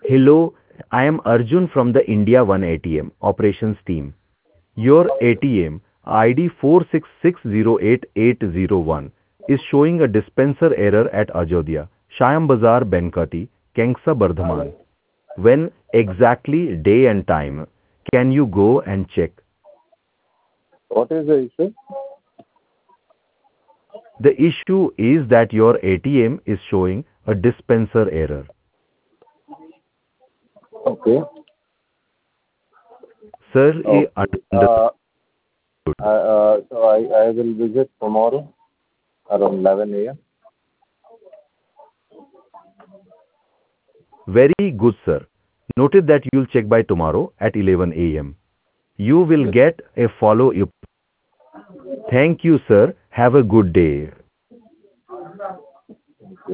Hello, I am Arjun from the India One ATM operations team. Your ATM ID 46608801 is showing a dispenser error at Ajodhya, Shyam Bazar, Benkati, Kengsa, Bardhaman. When exactly day and time? Can you go and check? What is the issue? The issue is that your ATM is showing a dispenser error. Okay. Sir, Okay. understood. So I will visit tomorrow around 11 a.m. Very good, sir. Noted that you'll check by tomorrow at 11 a.m. You will Yes. get a follow-up. Thank you, sir. Have a good day. Thank you.